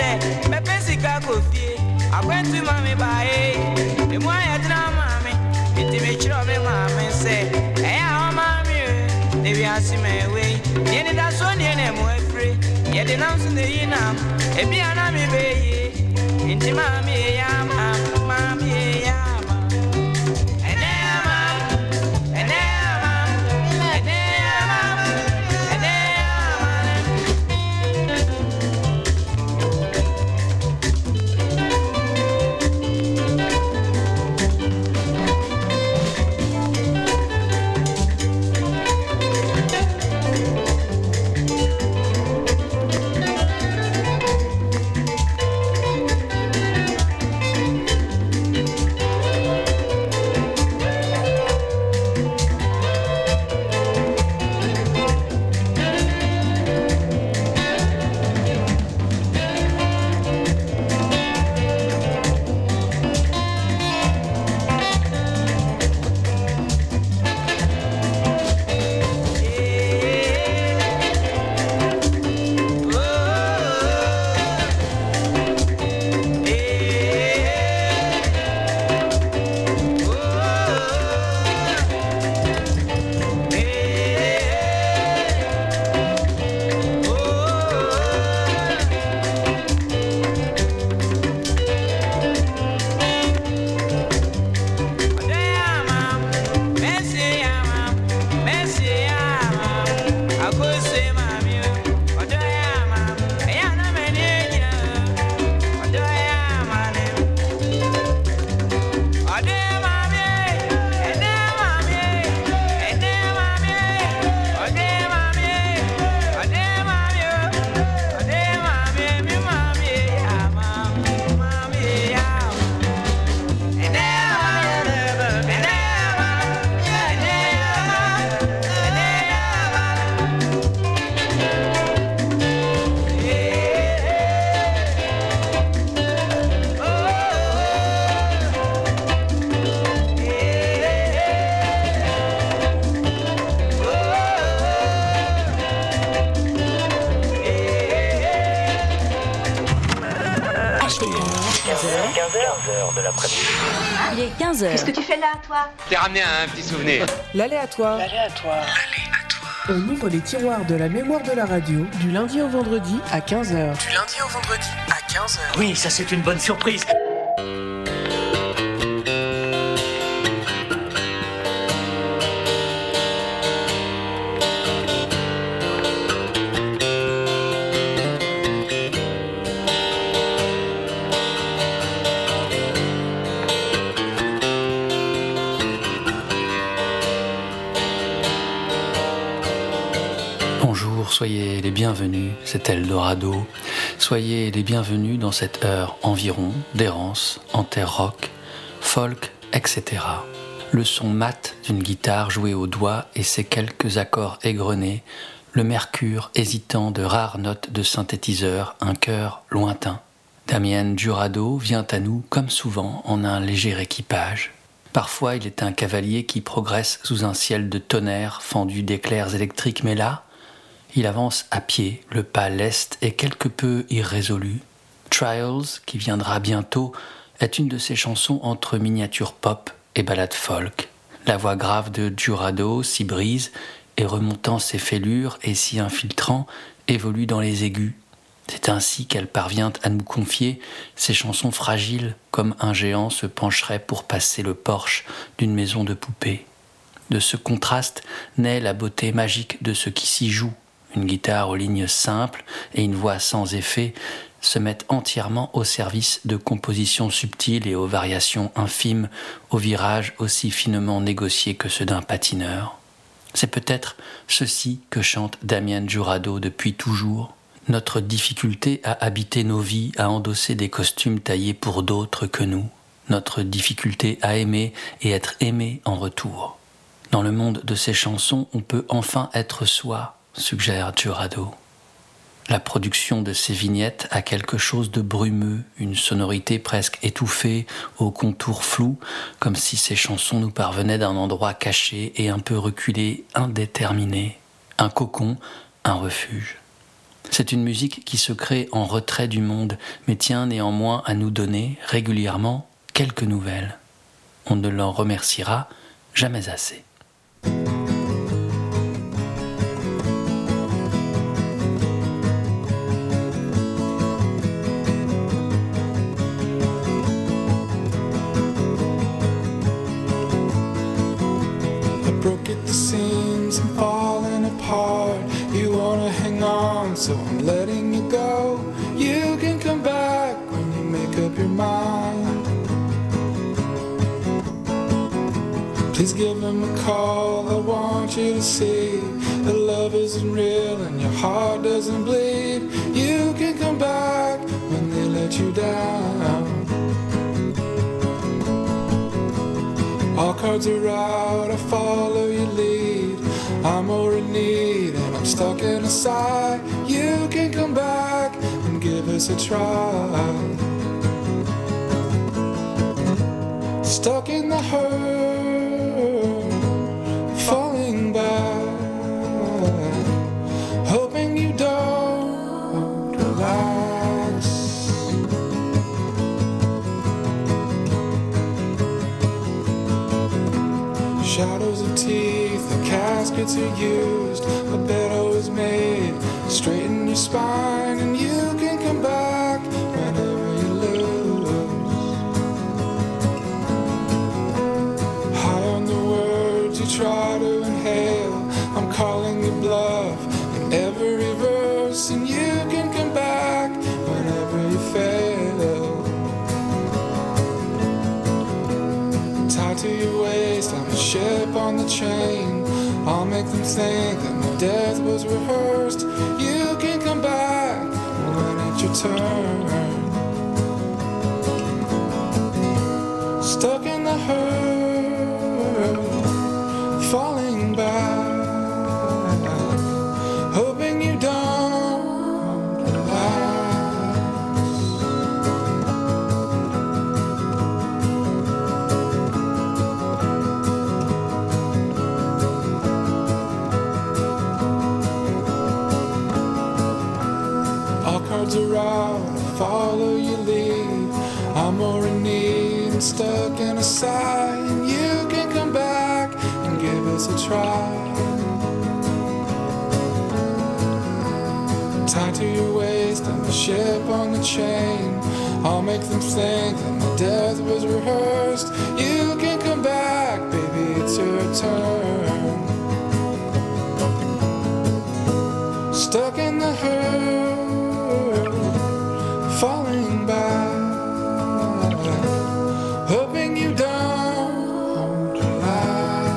say, me pesika kofi. I went to mommy by the more I drum mommy. It me chiro me mommy say, hey, how mommy? They be asking me away. Yet that's one year name way free. Yet the names in the inam. If you are me baby, into mommy, yama, mommy, yama. Il est 15h. Qu'est-ce que tu fais là, toi? T'es ramené à un petit souvenir. L'aléatoire. On ouvre les tiroirs de la mémoire de la radio du lundi au vendredi à 15h. Oui, ça c'est une bonne surprise. Soyez les bienvenus, c'est Eldorado. Soyez les bienvenus dans cette heure environ d'errance en terre rock, folk, etc. Le son mat d'une guitare jouée au doigt et ses quelques accords égrenés, le mercure hésitant de rares notes de synthétiseur, un chœur lointain. Damien Jurado vient à nous, comme souvent, en un léger équipage. Parfois, il est un cavalier qui progresse sous un ciel de tonnerre fendu d'éclairs électriques, mais là, il avance à pied, le pas leste et quelque peu irrésolu. Trials, qui viendra bientôt, est une de ses chansons entre miniature pop et ballade folk. La voix grave de Jurado s'y brise et remontant ses fêlures et s'y infiltrant, évolue dans les aigus. C'est ainsi qu'elle parvient à nous confier ces chansons fragiles comme un géant se pencherait pour passer le porche d'une maison de poupées. De ce contraste naît la beauté magique de ce qui s'y joue. Une guitare aux lignes simples et une voix sans effet se mettent entièrement au service de compositions subtiles et aux variations infimes, aux virages aussi finement négociés que ceux d'un patineur. C'est peut-être ceci que chante Damien Jurado depuis toujours. Notre difficulté à habiter nos vies, à endosser des costumes taillés pour d'autres que nous. Notre difficulté à aimer et être aimé en retour. Dans le monde de ces chansons, on peut enfin être soi, suggère Jurado. La production de ces vignettes a quelque chose de brumeux, une sonorité presque étouffée, aux contours flous, comme si ces chansons nous parvenaient d'un endroit caché et un peu reculé, indéterminé. Un cocon, un refuge. C'est une musique qui se crée en retrait du monde, mais tient néanmoins à nous donner régulièrement quelques nouvelles. On ne l'en remerciera jamais assez. So I'm letting you go. You can come back when you make up your mind. Please give him a call. I want you to see that love isn't real and your heart doesn't bleed. You can come back when they let you down. All cards are out, I follow your lead. I'm more in need and I'm stuck in a sigh. You can come back and give us a try. Stuck in the hurt, falling back, hoping you don't relax. Shadows of teeth, the caskets are used, a bed always made. Straighten your spine and you can come back whenever you lose. High on the words you try to inhale, I'm calling you bluff in every verse, and you can come back whenever you fail. Tied to your waist, I'm a ship on the chain. I'll make them think that my death was rehearsed. You can come back when it's your turn. Stuck in the hurt, falling back, hoping you don't relax. Cards are out, I follow your lead. I'm more in need and stuck in a sigh, and you can come back and give us a try. Tied to your waist, I'm a ship on the chain. I'll make them think that my death was rehearsed. You can come back, baby, it's your turn. Stuck in the hurt, falling back, hoping you don't relax.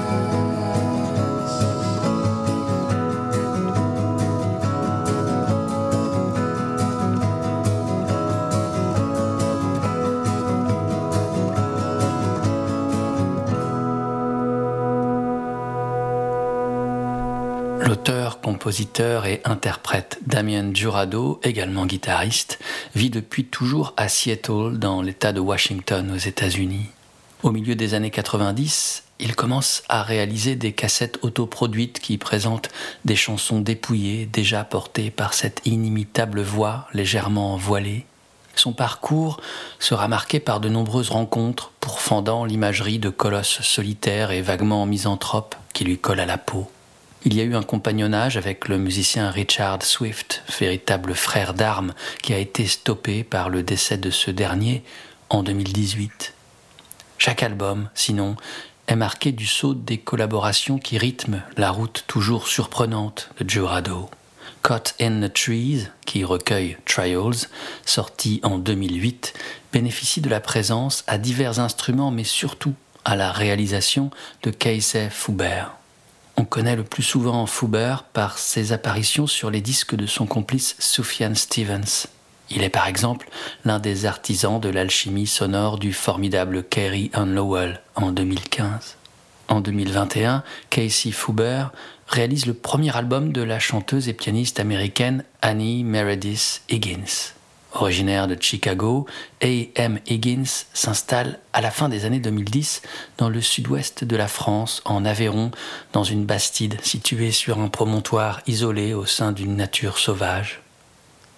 L'auteur, compositeur et interprète Damian Jurado, également guitariste, vit depuis toujours à Seattle, dans l'État de Washington, aux États-Unis. Au milieu des années 90, il commence à réaliser des cassettes autoproduites qui présentent des chansons dépouillées, déjà portées par cette inimitable voix légèrement voilée. Son parcours sera marqué par de nombreuses rencontres pourfendant l'imagerie de colosses solitaires et vaguement misanthropes qui lui collent à la peau. Il y a eu un compagnonnage avec le musicien Richard Swift, véritable frère d'armes, qui a été stoppé par le décès de ce dernier en 2018. Chaque album, sinon, est marqué du sceau des collaborations qui rythment la route toujours surprenante de Jurado. Caught in the Trees, qui recueille Trials, sorti en 2008, bénéficie de la présence à divers instruments, mais surtout à la réalisation de Casey Fouber. On connaît le plus souvent Fouber par ses apparitions sur les disques de son complice Sufjan Stevens. Il est par exemple l'un des artisans de l'alchimie sonore du formidable Carrie Ann Lowell en 2015. En 2021, Casey Fouber réalise le premier album de la chanteuse et pianiste américaine Annie Meredith Higgins. Originaire de Chicago, A.M. Higgins s'installe à la fin des années 2010 dans le sud-ouest de la France, en Aveyron, dans une bastide située sur un promontoire isolé au sein d'une nature sauvage.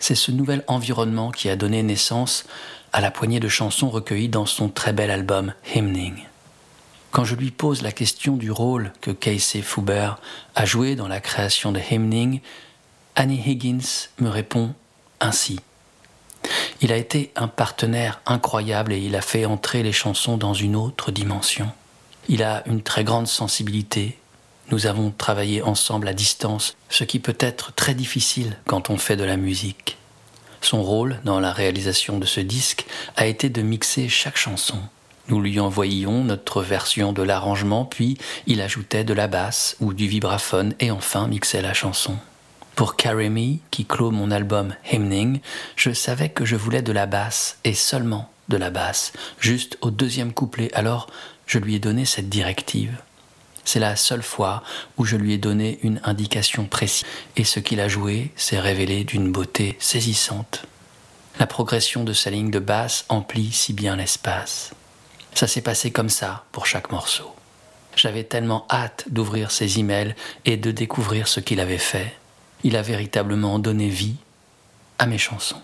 C'est ce nouvel environnement qui a donné naissance à la poignée de chansons recueillies dans son très bel album Hymning. Quand je lui pose la question du rôle que Casey Feuber a joué dans la création de Hymning, Annie Higgins me répond ainsi. Il a été un partenaire incroyable et il a fait entrer les chansons dans une autre dimension. Il a une très grande sensibilité. Nous avons travaillé ensemble à distance, ce qui peut être très difficile quand on fait de la musique. Son rôle dans la réalisation de ce disque a été de mixer chaque chanson. Nous lui envoyions notre version de l'arrangement, puis il ajoutait de la basse ou du vibraphone et enfin mixait la chanson. Pour Carry Me, qui clôt mon album Hymning, je savais que je voulais de la basse et seulement de la basse, juste au deuxième couplet, alors je lui ai donné cette directive. C'est la seule fois où je lui ai donné une indication précise et ce qu'il a joué s'est révélé d'une beauté saisissante. La progression de sa ligne de basse emplit si bien l'espace. Ça s'est passé comme ça pour chaque morceau. J'avais tellement hâte d'ouvrir ses emails et de découvrir ce qu'il avait fait. Il a véritablement donné vie à mes chansons.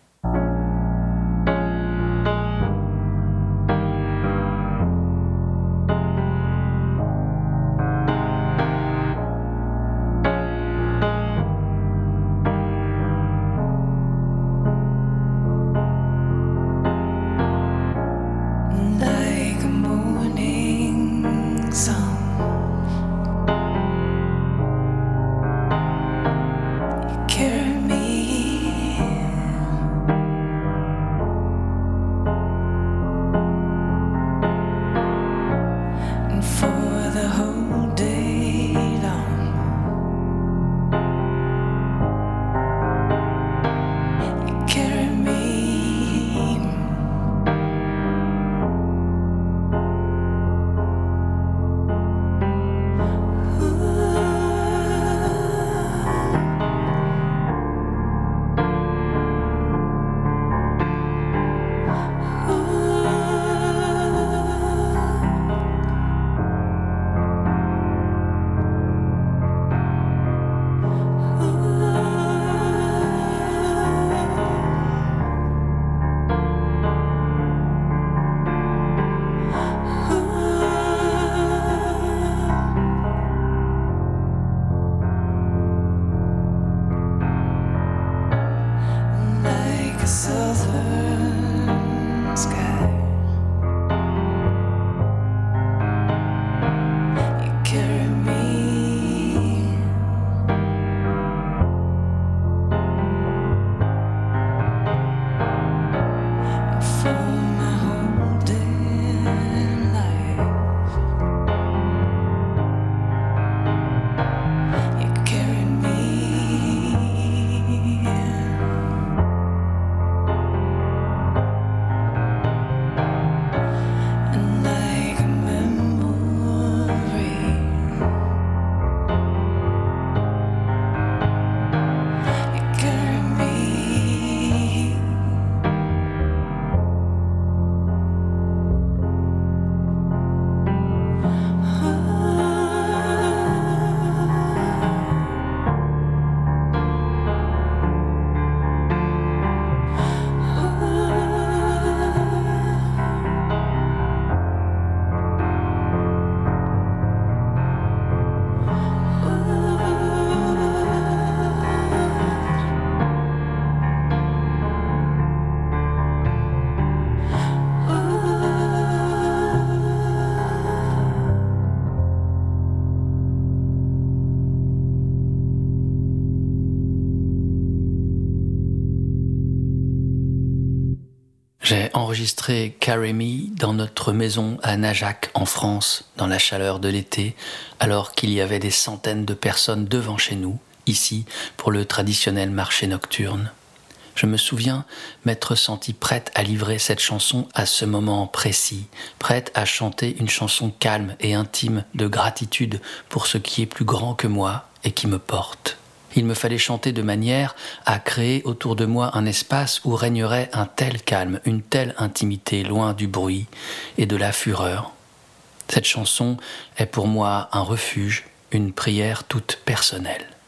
J'ai enregistré Carry Me dans notre maison à Najac, en France, dans la chaleur de l'été, alors qu'il y avait des centaines de personnes devant chez nous, ici, pour le traditionnel marché nocturne. Je me souviens m'être sentie prête à livrer cette chanson à ce moment précis, prête à chanter une chanson calme et intime de gratitude pour ce qui est plus grand que moi et qui me porte. Il me fallait chanter de manière à créer autour de moi un espace où régnerait un tel calme, une telle intimité, loin du bruit et de la fureur. Cette chanson est pour moi un refuge, une prière toute personnelle.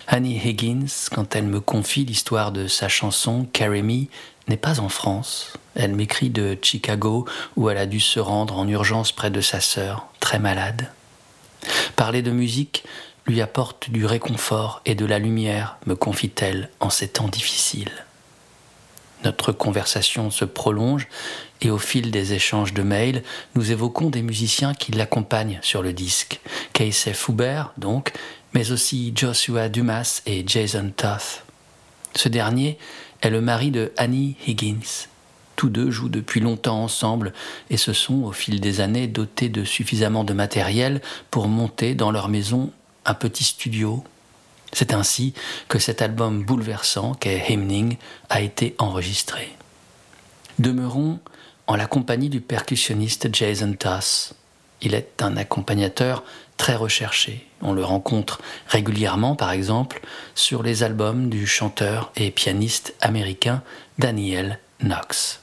Annie Higgins, quand elle me confie l'histoire de sa chanson « Carry Me », n'est pas en France. Elle m'écrit de Chicago, où elle a dû se rendre en urgence près de sa sœur, très malade. Parler de musique lui apporte du réconfort et de la lumière, me confie-t-elle, en ces temps difficiles. Notre conversation se prolonge et au fil des échanges de mails, nous évoquons des musiciens qui l'accompagnent sur le disque. Casey Fouber, donc, mais aussi Joshua Dumas et Jason Toth. Ce dernier est le mari de Annie Higgins. Tous deux jouent depuis longtemps ensemble et se sont, au fil des années, dotés de suffisamment de matériel pour monter dans leur maison un petit studio. C'est ainsi que cet album bouleversant qu'est Hymning a été enregistré. Demeurons en la compagnie du percussionniste Jason Toth. Il est un accompagnateur très recherché. On le rencontre régulièrement, par exemple, sur les albums du chanteur et pianiste américain Daniel Knox.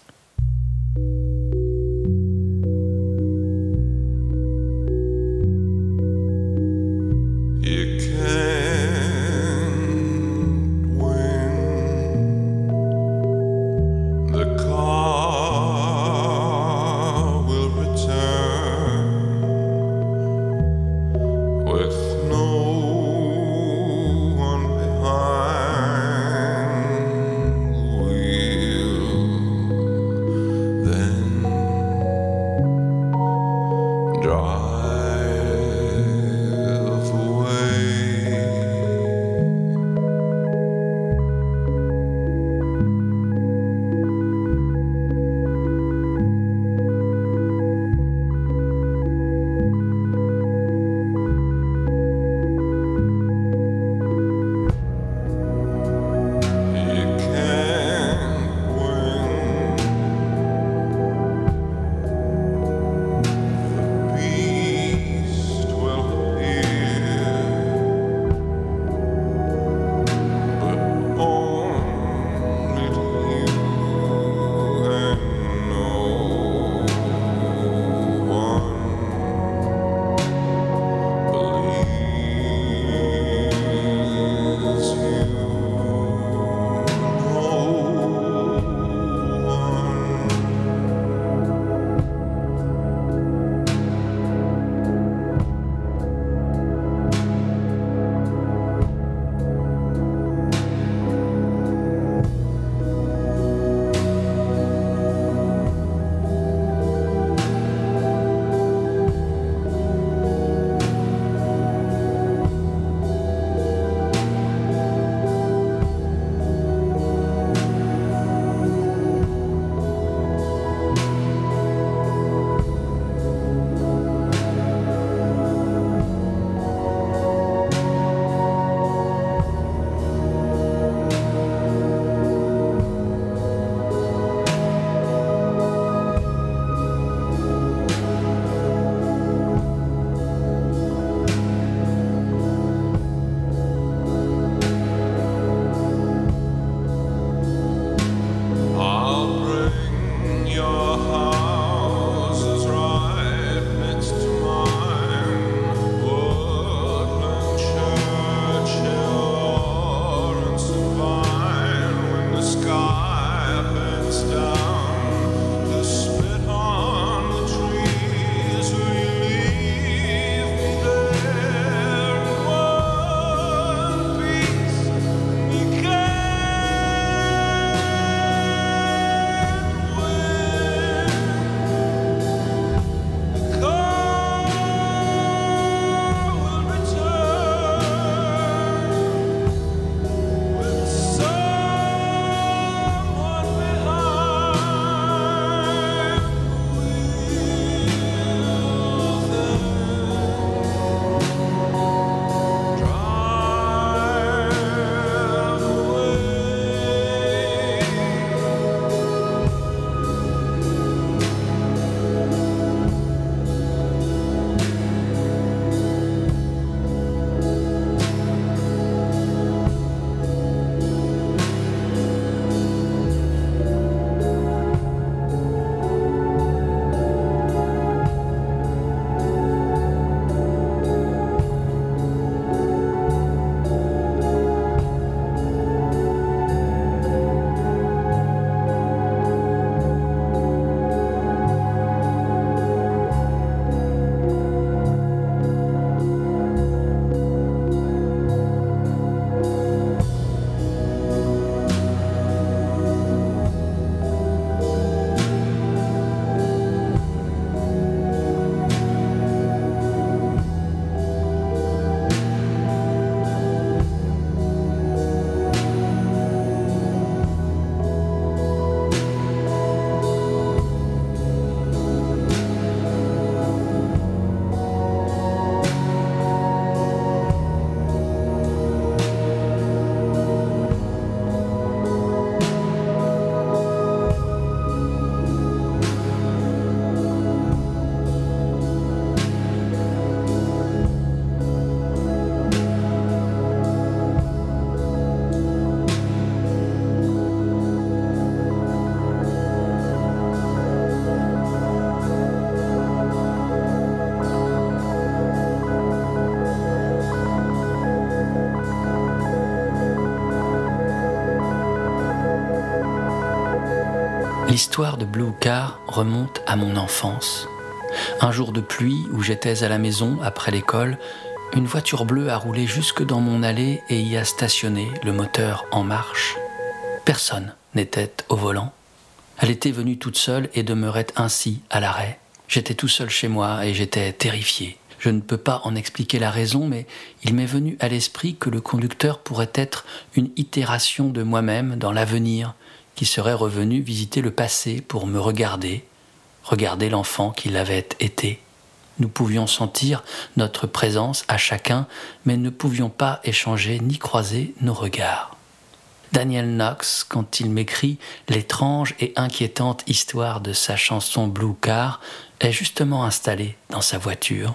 L'histoire de Blue Car remonte à mon enfance. Un jour de pluie où j'étais à la maison après l'école, une voiture bleue a roulé jusque dans mon allée et y a stationné, le moteur en marche. Personne n'était au volant. Elle était venue toute seule et demeurait ainsi à l'arrêt. J'étais tout seul chez moi et j'étais terrifié. Je ne peux pas en expliquer la raison, mais il m'est venu à l'esprit que le conducteur pourrait être une itération de moi-même dans l'avenir, qui serait revenu visiter le passé pour me regarder l'enfant qu'il avait été. Nous pouvions sentir notre présence à chacun, mais ne pouvions pas échanger ni croiser nos regards. Daniel Knox, quand il m'écrit l'étrange et inquiétante histoire de sa chanson Blue Car, est justement installé dans sa voiture.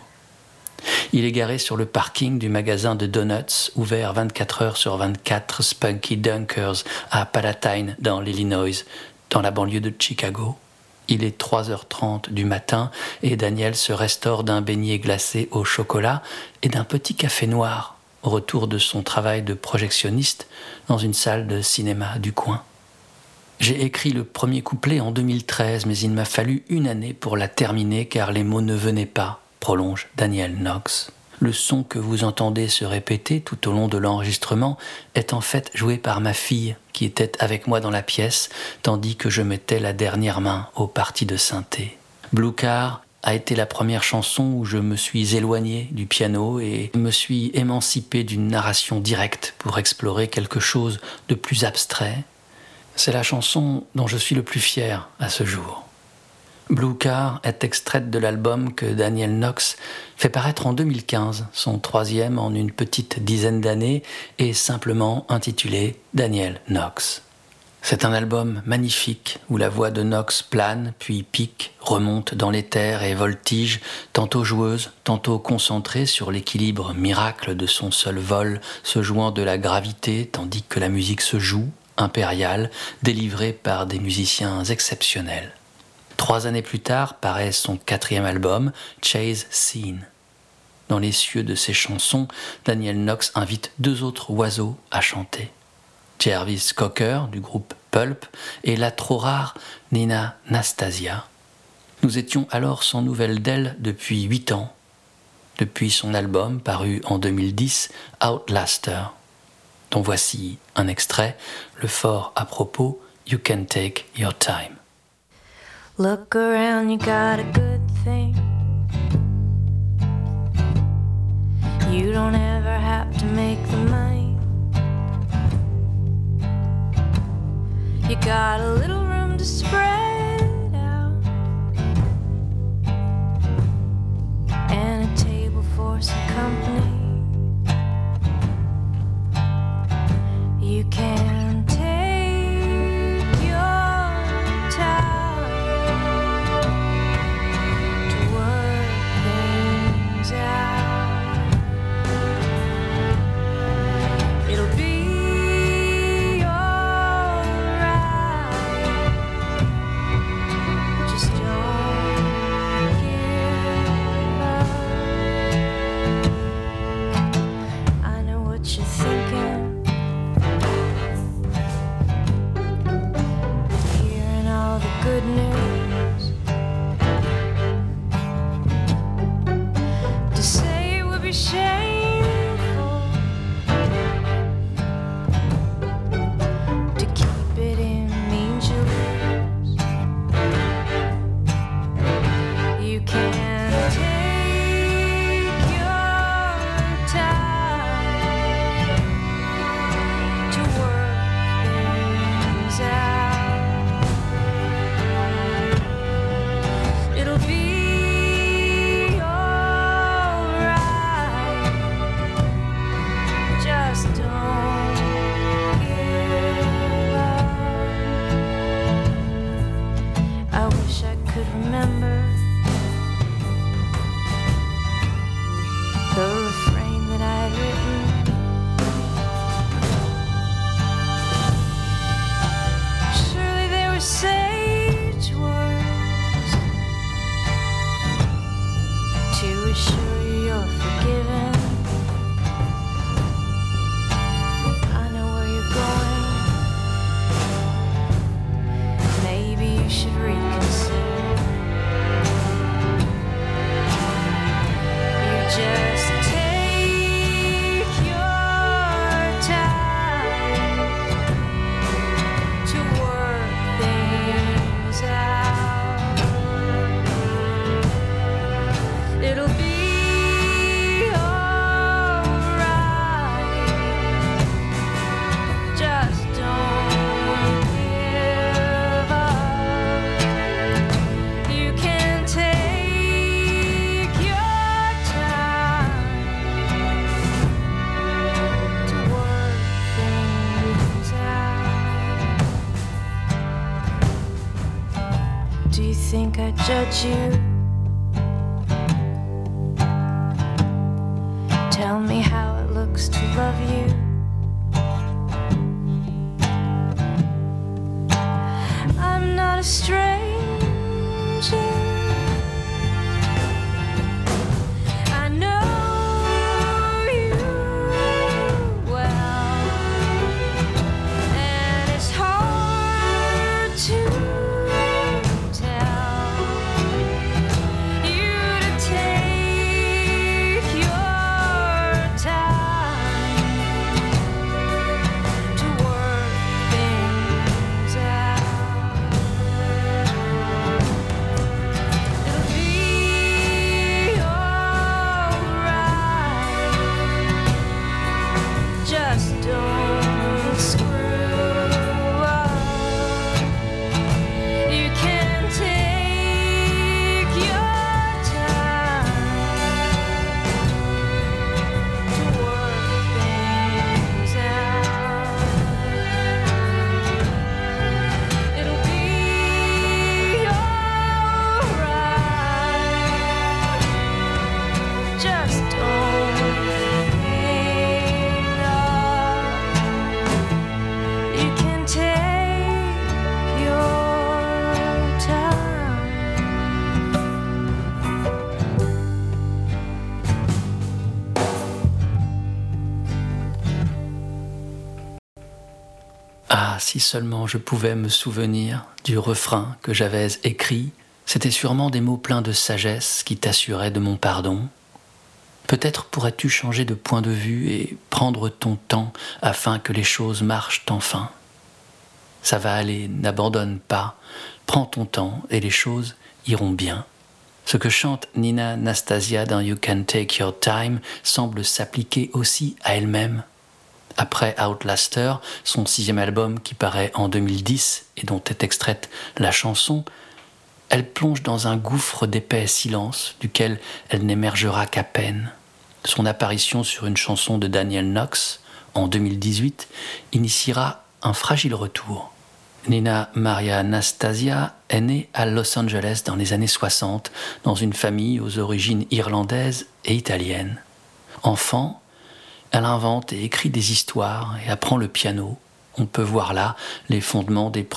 Il est garé sur le parking du magasin de donuts, ouvert 24 heures sur 24, Spunky Dunkers, à Palatine, dans l'Illinois, dans la banlieue de Chicago. Il est 3h30 du matin et Daniel se restaure d'un beignet glacé au chocolat et d'un petit café noir, au retour de son travail de projectionniste dans une salle de cinéma du coin. J'ai écrit le premier couplet en 2013, mais il m'a fallu une année pour la terminer car les mots ne venaient pas, prolonge Daniel Knox. Le son que vous entendez se répéter tout au long de l'enregistrement est en fait joué par ma fille qui était avec moi dans la pièce tandis que je mettais la dernière main aux parties de synthé. Blue Car a été la première chanson où je me suis éloigné du piano et me suis émancipé d'une narration directe pour explorer quelque chose de plus abstrait. C'est la chanson dont je suis le plus fier à ce jour. Blue Car est extraite de l'album que Daniel Knox fait paraître en 2015, son troisième en une petite dizaine d'années, et simplement intitulé Daniel Knox. C'est un album magnifique où la voix de Knox plane, puis pique, remonte dans l'éther et voltige, tantôt joueuse, tantôt concentrée sur l'équilibre miracle de son seul vol, se jouant de la gravité tandis que la musique se joue, impériale, délivrée par des musiciens exceptionnels. 3 années plus tard paraît son 4e album, Chase Scene. Dans les cieux de ses chansons, Daniel Knox invite 2 autres oiseaux à chanter. Jarvis Cocker du groupe Pulp et la trop rare Nina Nastasia. Nous étions alors sans nouvelles d'elle depuis 8 ans, depuis son album paru en 2010, Outlaster, dont voici un extrait, le fort à propos You Can Take Your Time. Look around, you got a good thing. You don't ever have to make the money. You got a little room to spread out and a table for some company. You can take your time to work things out. It'll be alright. Just don't give up. Do you think I judge you? Tell me how it looks to love you. I'm not a stranger. I know you well, and it's hard to tell you to take your time to work things out. It'll be alright. Just don't screw up. You can take your time to work things out. It'll be alright. Just don't hang up. You can take your time. Ah, si seulement je pouvais me souvenir du refrain que j'avais écrit, c'était sûrement des mots pleins de sagesse qui t'assuraient de mon pardon. Peut-être pourrais-tu changer de point de vue et prendre ton temps afin que les choses marchent enfin. Ça va aller, n'abandonne pas, prends ton temps et les choses iront bien. Ce que chante Nina Nastasia dans You Can Take Your Time semble s'appliquer aussi à elle-même. Après Outlaster, son 6e album qui paraît en 2010 et dont est extraite la chanson, elle plonge dans un gouffre d'épais silence duquel elle n'émergera qu'à peine. Son apparition sur une chanson de Daniel Knox en 2018 initiera un fragile retour. Nina Maria Nastasia est née à Los Angeles dans les années 60 dans une famille aux origines irlandaises et italiennes. Enfant, elle invente et écrit des histoires et apprend le piano. On peut voir là les fondements des